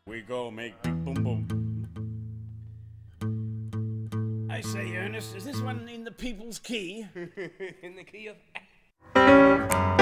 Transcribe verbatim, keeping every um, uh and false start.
We go make big boom boom. I say, Ernest, is this one in the people's key? In the key of...